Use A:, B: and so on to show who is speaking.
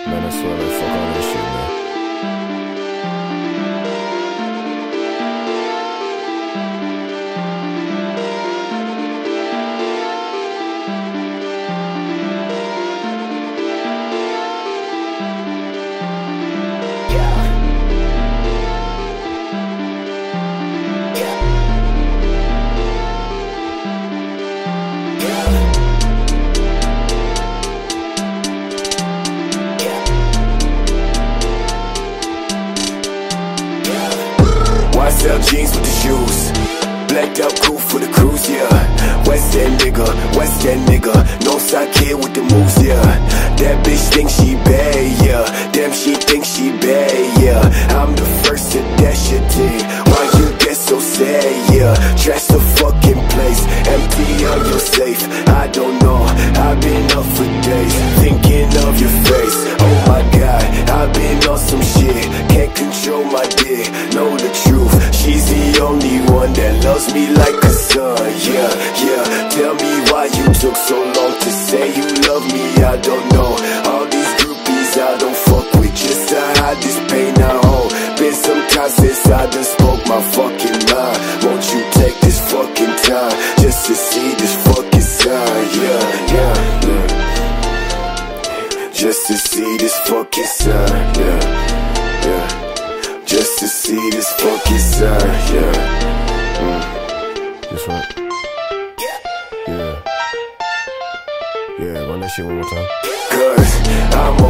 A: Man, I swear, like, fuck all that shit, man.
B: YSL jeans with the shoes, blacked out cool for the cruise, yeah. West End nigga, Northside kid with the moves, yeah. That bitch think she bad, yeah. Damn, she think she bad, yeah. I'm the first to dash your thing. Why you get so sad, yeah? Trash the fucking place, empty on your safe. I don't know, I've been up for days, thinking of your face. Oh my god, I've been on some shit, can't control my dick, know the truth. She's the only one that loves me like a son, yeah, yeah. Tell me why you took so long to say you love me, I don't know. All these groupies I don't fuck with, just to hide this pain I hold. Been some time since I done spoke my fucking mind. Won't you take this fucking time, just to see this fucking sign, yeah, yeah, yeah. Just to see this fucking sign, yeah, yeah. Just to see this fucking sign, yeah.
A: Just right. Yeah. Yeah, run that shit one more time.
B: Cause I'm